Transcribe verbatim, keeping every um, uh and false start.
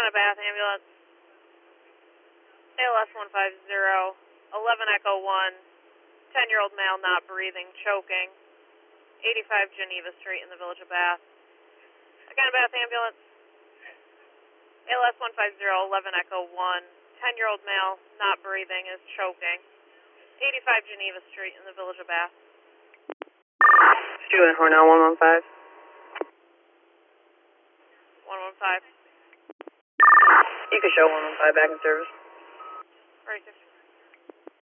on a Bath ambulance. A L S one five zero, eleven Echo one, ten-year-old male not breathing, choking, eighty-five Geneva Street in the Village of Bath. Again, a Bath ambulance. A L S one five zero, eleven Echo one, ten-year-old male not breathing, is choking, eighty-five Geneva Street in the Village of Bath. Stuart Hornell, one one five. one one five. You can show one one five back in service. Right,